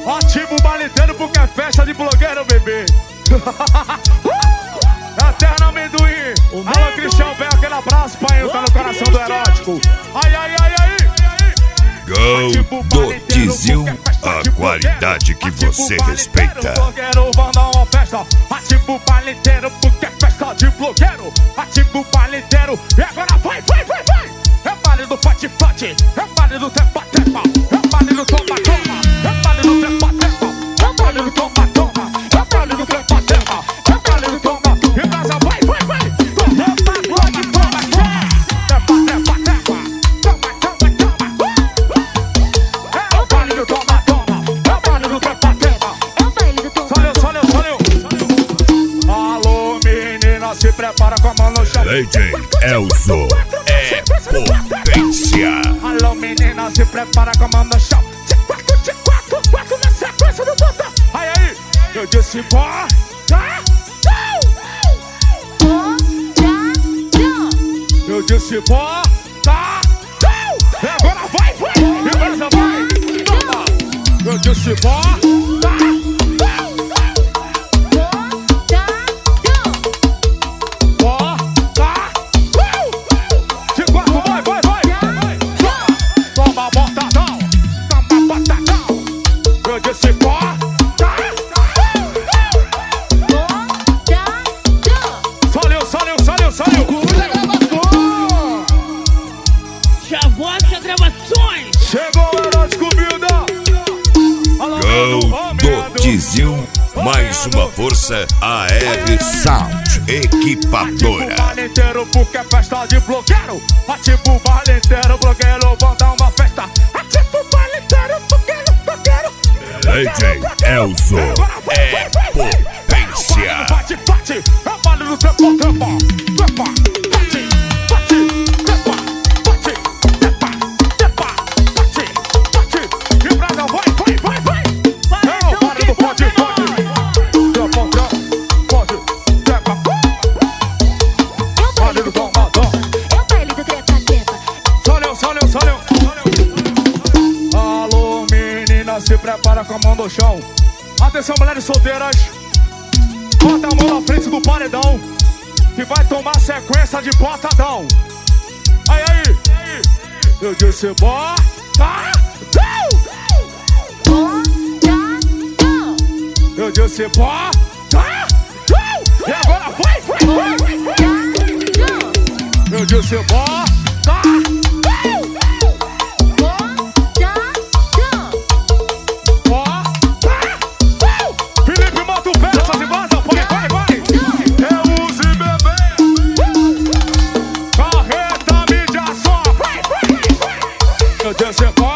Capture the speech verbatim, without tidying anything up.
Ativa o baile inteiro porque é festa de blogueiro, bebê. Eterno amendoim. Alô, Cristian Bel, aquele abraço, pai. Tá no coração do erótico. Ai, ai, ai, ai. Gol do Tizil, a qualidade que você respeita. Blogueiro, vão dar uma festa. Ativa o baile inteiro porque é festa de blogueiro. Ativa o baile inteiro e agora vai, vai, vai, vai. É baile do fate-fate, é baile do trepa-trepa, é baile do toma-toma, é baile do trepa-trepa, é baile do toma-toma, é baile do trepa-trepa, é baile do toma. E casa vai, vai, vai. Toma, toma, toma, toma. Trepa-trepa-trepa, toma, toma, toma. É o baile do toma-toma, é o baile do trepa-trepa, é o baile do toma. Valeu, valeu, valeu. Alô, menina, se prepara com a mão no chão. D J Elzo é potência. Alô, menina, se prepara com a mão no chão. De quatro, de quatro, quatro na sequência do botão. Aí, aí, eu disse bora. Eu disse bora. E agora vai, vai. E agora já vai. Toma. Eu disse bora. Chegou o erótico, Bilda. Gol do Tizil, mais uma força A R Sound Equipadora. Ativa o baile inteiro porque é festa de blogueiro. Ativa o baile inteiro, blogueiro, vão dar uma festa. Ativa o baile inteiro, blogueiro, blogueiro. D J Elzo é potência. Bate, bate, é o baile do trepa, trepa, trepa, bate, bate, trepa, bate, trepa, trepa, bate, bate. E Braga vai, vai, vai, vai. É o baile do pode, pode. Trepa, trepa, pode, trepa. Baile do tomadão. É o baile do trepa, trepa. Soleu, soleu, soleu. Alô, menina, se prepara com a mão no chão. Atenção, mulheres solteiras. Bota a mão na frente do paredão que vai tomar sequência de botadão. Aí, aí, aí. Eu disse bora. Eu disse bora. E agora vai, vai, vai, vai, vai. Eu disse bora. Felipe, bota o pé nessas imagens, vai, vai, vai. Eu use bebê. Carreta, mídia só. Vai, vai, vai, vai. Eu disse bora.